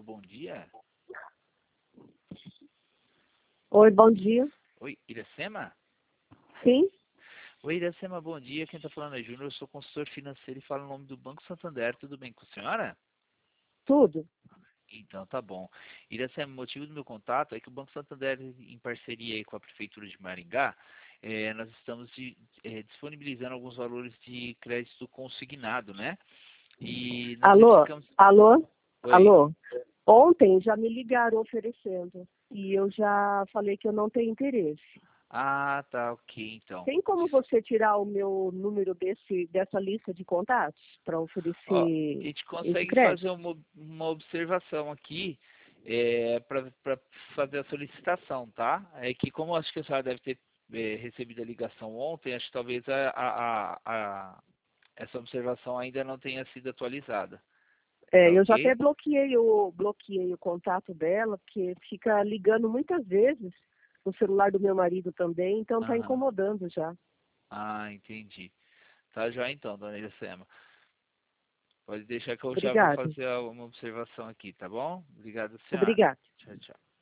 bom dia. Oi, bom dia. Oi, Iracema? Sim? Oi, Iracema, bom dia. Quem está falando é Júnior, eu sou consultor financeiro e falo em nome do Banco Santander. Tudo bem com a senhora? Tudo? Então tá bom. Iracema, o motivo do meu contato é que o Banco Santander, em parceria aí com a Prefeitura de Maringá, nós estamos disponibilizando alguns valores de crédito consignado, né? E nós Alô? verificamos... Alô? Oi. Alô? Ontem já me ligaram oferecendo e eu já falei que eu não tenho interesse. Ah, tá, ok, então. Tem como você tirar o meu número dessa lista de contatos para Ó, a oferecer gente esse consegue crédito? fazer uma observação aqui para fazer a solicitação, tá? É que como acho que a senhora deve ter recebido a ligação ontem, acho que talvez essa observação ainda não tenha sido atualizada. Tá Eu já até ok? bloqueei o contato dela, porque fica ligando muitas vezes no celular do meu marido também, então está Aham. incomodando já. Ah, entendi. Tá já então, dona Iracema. Pode deixar que eu já vou Obrigada. fazer uma observação aqui, tá bom? Obrigado, senhora. Obrigada. Tchau, tchau.